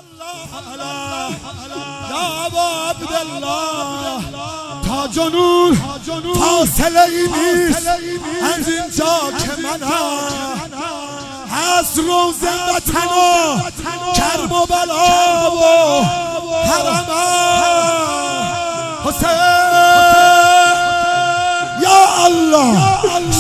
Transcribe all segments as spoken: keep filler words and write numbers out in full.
یا ابا عبدالله تا جنون فاصله ای نیست از اینجا که منم هست روزه وطن و کرب و بلا و حرمم حسین یا الله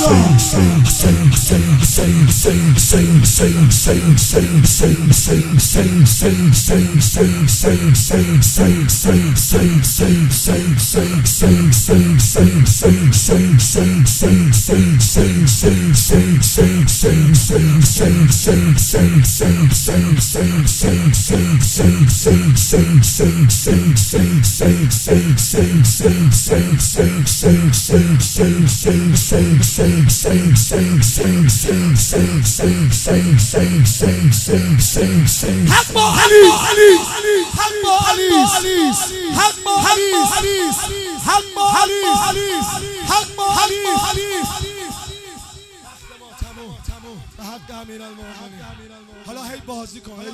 حق با علی حق با علی حق با علی حق با علی حق با علی به حق امیرالمومنین. حالا هی بازی کن هی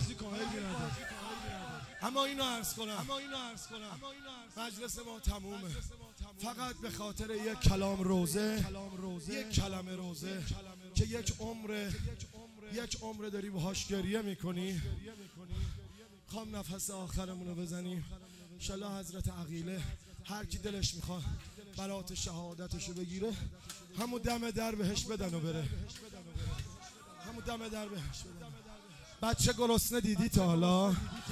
اما اینو عرض کنم مجلس ما تمومه، فقط به خاطر یک کلام روزه، یک کلمه روزه که یک عمر یک عمر داری باهاش گریه میکنی. خوام نفس آخرمون رو بزنیم انشالله حضرت عقیله هر کی دلش میخواد برات شهادتشو بگیره همون دم در بهش بدن و بره، همون دم در بهش بدن. بچه گرسنه دیدی تا حالا؟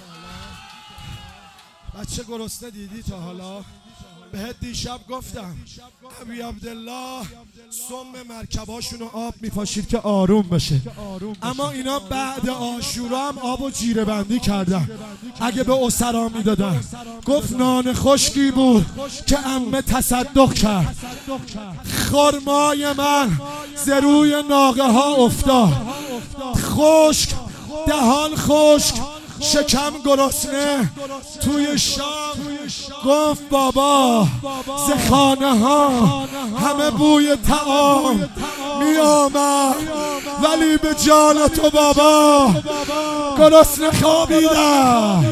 بچه گرسنه دیدی تا حالا؟ بهت دیشب گفتم ابی عبدالله سم مرکباشونو آب میپاشید که آروم بشه، اما اینا بعد عاشورا هم آب و جیره بندی کردن. اگه به اسرا میدادن گفت نان خشکی بود که عمه تصدق کرد، خرمای من زروی ناقه ها افتاد، خشک دهان خشک شکم گرسنه. توی شام گفت بابا ز خانه ها همه بوی طعام می آمد، ولی به جان تو بابا گرسنه خوابیدم.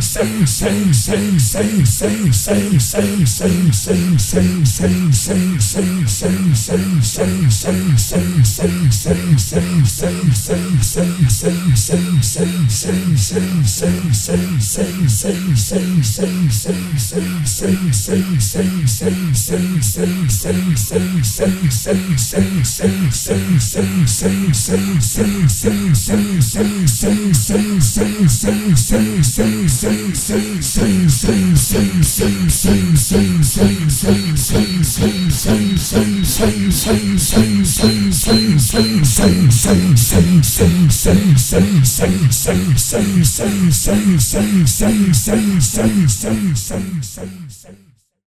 Sing, sing, sing, sing, sing, sing, sing, sing, sing, sing, sing.